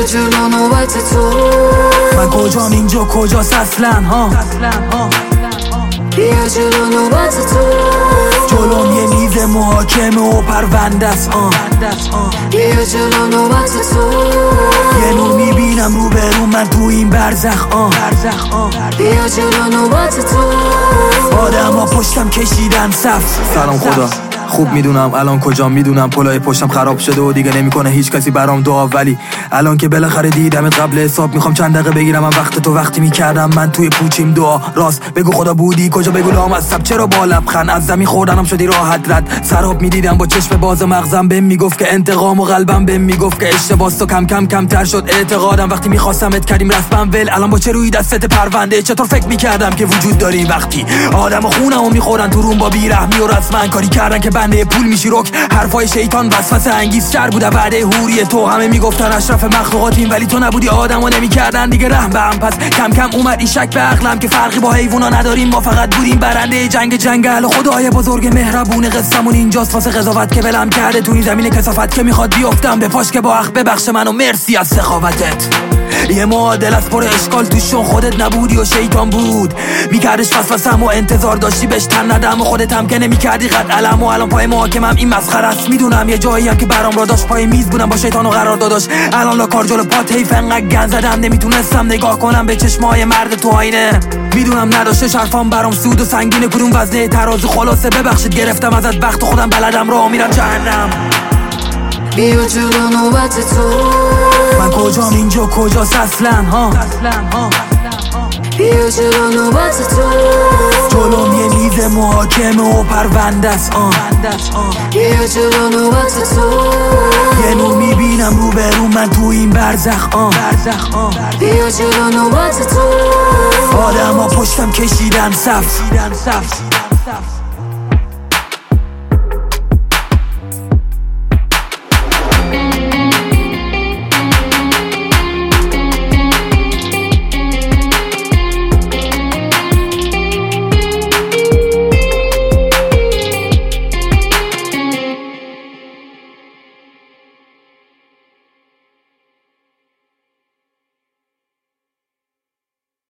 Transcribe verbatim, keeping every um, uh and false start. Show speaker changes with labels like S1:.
S1: جلو نوبت تو.
S2: من کجام اینجا کجاست اصلا ها؟
S1: بیا جلو نوبت تو.
S2: جلوم یه میز محاکمه و پرونده است آه.
S1: بیا جلو نوبت تو.
S2: یه نور میبینم رو به رو من تو این برزخ آه.
S1: بیا جلو نوبت تو.
S2: آدم ها پشتم کشیدن صف.
S3: سلام خدا، خوب میدونم الان کجا، میدونم پلای پشتم خراب شده و دیگه نمیکنه هیچ کسی برام دعا، ولی الان که بالاخره دیدمت قبل حساب میخوام چند دقیقه بگیرم من وقت تو. وقتی میکردم من توی پوچیم دعا، راست بگو خدا بودی کجا، بگو لامصب چرا با لبخند از زمین خوردنم شدی راحت رد. سراب میدیدم با چشم باز مغزم بهم میگفت که انتقام و قلبم بهم میگفت که اشتباهست و کم کم کم تر شد اعتقادم. وقتی میخواستمت کردیم رسمم ول، الان با چه روی دستت پرونده. چطور فکر میکردم که وجود داری وقتی آدم خونمو میخورن تو روم با بیرحمی و رسما کاری کردن که بنده پول میشی رک. حرفای شیطان وسوسه انگیز شر بوده بعد حوری تو. همه میگفتن اشرف مخلوقاتیم ولی تو نبودی، آدمو نمیکردن دیگه رحم به هم. پس کم کم اومد این شک به عقلم که فرقی با حیونا نداریم، ما فقط بودیم برنده جنگ جنگل. و خدای بزرگ مهربون قصمون اینجاست واسه قضاوت که ولم کرده تو این زمین کثافت که میخواد بیافتم به پاش که با حق ببخشه منو. مرسی از سخاوتت. یه معادل از پر اشکال توشون خودت نبودی و شیطان بود میکردش فسفسم و انتظار داشتی بهش تن ندم و خودت هم که نمیکردی قد علم. و الان پای محاکمم این مسخره است. میدونم یه جایی هم که برام را داشت پای میز بودم با شیطان و قرار داداش. الان لا کار جلو پات حیف انقدر گند زدم نمیتونستم نگاه کنم به چشمای مرد تو آینه. میدونم نداشته شرفام برام سود و سنگین کدوم وزنه ترازو. خلاصه ببخشید گرفتم ازت وقت خودم بلدم راه میرم جهنم.
S1: بیا جلو نوبت تو.
S2: من کجام اینجا کجاست اصلا ها؟
S1: بیا جلو نوبت تو.
S2: جلوم یه میز محاکمه و پرونده است آه.
S1: بیا جلو نوبت تو.
S2: یه نور میبینم رو به رو من تو این برزخ آه.
S1: بیا جلو نوبت تو.
S2: آدم ها پشتم کشیدن صف.